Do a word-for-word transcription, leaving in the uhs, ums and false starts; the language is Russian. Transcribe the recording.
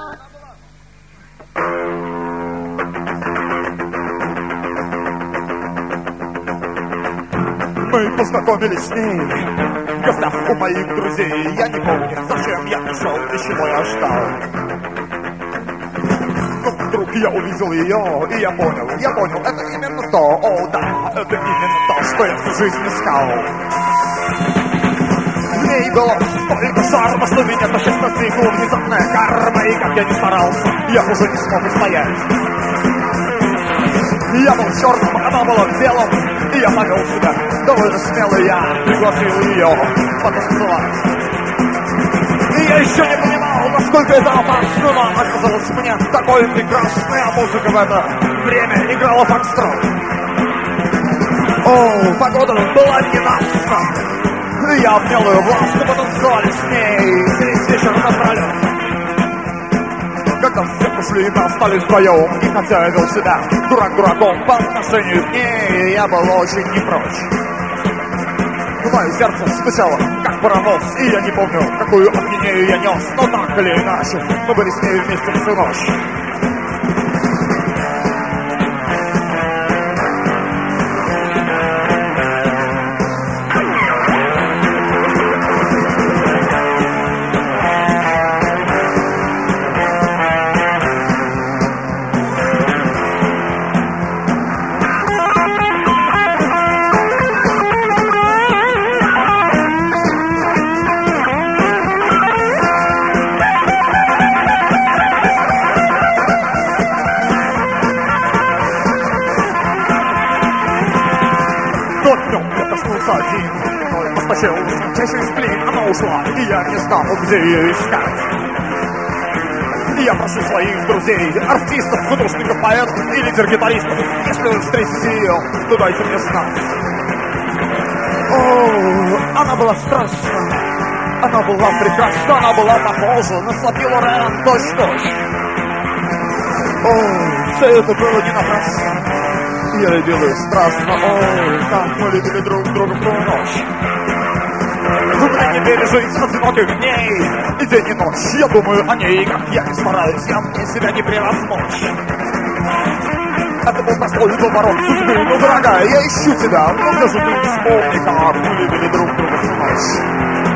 Мы познакомились с ней в гостях у моих друзей. Я не помню, зачем я пришел и чего я ждал. Но вдруг я увидел ее, и я понял, я понял, это именно то, о да, это именно то, что я всю жизнь искал. В ней было столько шарма, что меня тащит настигла внезапная карма. И как я не старался, я уже не смог устоять. Я был черным, она была белым, и я повел себя довольно смело. Я пригласил ее потанцевать. И я еще не понимал, насколько это опасно, но оказалось мне такой прекрасной, а музыка в это время играла фокстрот. О, погода была ненастна. Я обнял ее властно, потанцевали с ней весь вечер напролет. Когда все ушли, мы остались вдвоем. И хотя я вел себя дурак дураком по отношению к ней, я был очень не прочь. Мое сердце стучало, как паровоз, и я не помню, какую ахинею я нес. Но так или иначе, мы были с ней вместе всю ночь. Через сплин она ушла, и я не знал, где ее искать. И я прошу своих друзей, артистов, художников, поэтов и лидер-гитаристов, если вы встретите ее, то дайте мне знать. О, она была страшна, она была прекрасна, она была похожа на Софи Лорен точь-в-точь. О, все это было не напрасно. Я любил ее страстно, о, как мы любили друг друга в ту ночь. Трудно не пережить одиноких дней и день и ночь. Я думаю о ней, как я не стараюсь, я мне себя не превозмочь. Это был простой поворот судьбы, но, дорогая, я ищу тебя. Ну, где же ты, вспомни, как мы любили друг друга всю ночь.